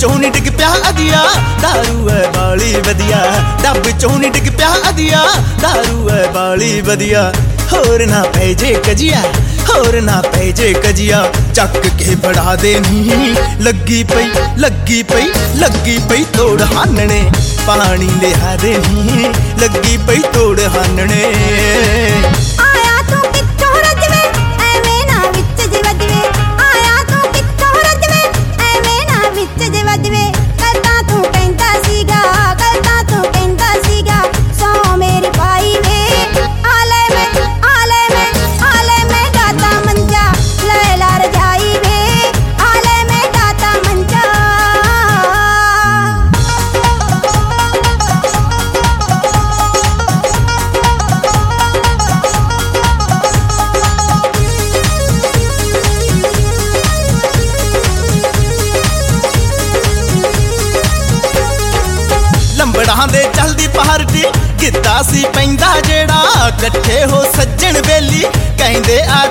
चों नी डिग पिया अदिया दारू है बाली वधिया डब चों नी डिग पिया अदिया दारू है बाली वधिया होर ना पै जे कजिया होर ना पै जे कजिया चक के बढ़ा दे नी लगी पई तोड़ हानने पानी लिया दे नी लगी पई तोड़ हानने आया तू कित्थों रजवे एवें ना विच जे वजवे आया तू कित्थों रजवे एवें ना विच जे वजवे करता तू कहंदा सीगा सौ मेरी पाई वे आले में गाता मंजा लैला रजाई वे आले में गाता मंजा लंबड़ां दे चलदी पार्टी गिद्दा सी पैंदा जेड़ा कट्ठे हो सज्जन बेली कहंदे आ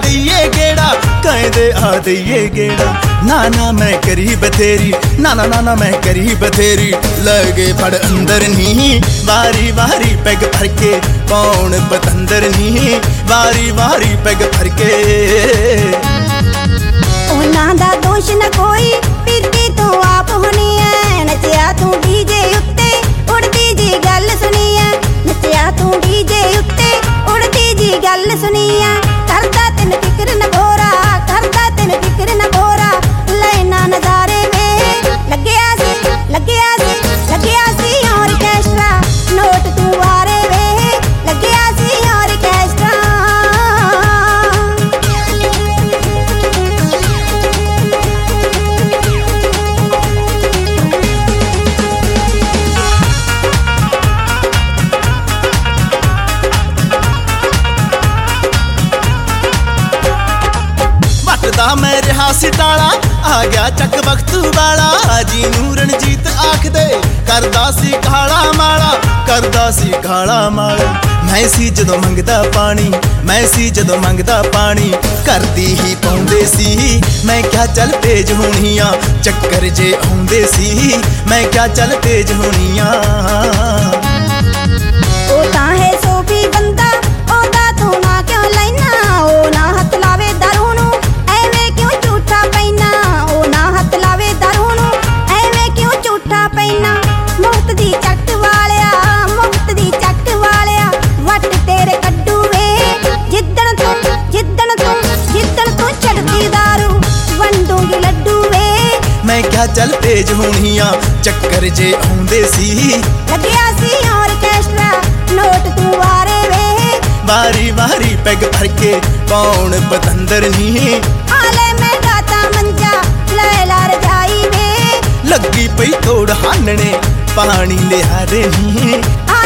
दईए गेड़ा ना मैं करी बथेरी ना मैं करी बथेरी लगे फड़ अंदर नी वारी पैग भर के पौन बतंदर नी वारी पैग भर के उन्हां दा दोष न कोई पीती तू आप होनी है नचिया तू डीजे उत्ते उड़दी जी गल सुनी है नचिया तू डीजे उत्ते उड़दी जी गल सुनी है करदा तेन फिक्र न घोरा लेना नजारे में लग्या सी ऑर्केस्ट्रा नोट तू वारे वे लग्या सी ऑर्केस्ट्रा मैं रहा सिताला आ गया चक वक्त वाला जी नू रणजीत आख दे करदा सी काला माला मैं सी जदों मंगदा पानी करदी ही पाउंदे सी मैं क्या चल तेज होनिया चक्कर जे आउंदे सी मैं क्या चल तेज होनिया ओ तां है सोफी बंदा ओदा तू ना क्यों लैना ओ ना हथ लावे दारू नू एवें क्यों झूठा पैना ओ ना हथ लावे दारू नू एवें क्यों झूठा पैना मुफ्त दी चक वालिया वट तेरे कड्डू वे जिद्दण तू छड़दी दारू वंडूंगी लड्डू वे मैं क्या चल तेज होनिया चक्कर जे आउंदे सी लग्या सी ऑर्केस्ट्रा नोट तू वारे वे वारी पैग भर के पौन बतंदर नी आले में गाता मंजा लैला रजाई वे लगी पई तोड़ हानने पानी लिया दे नी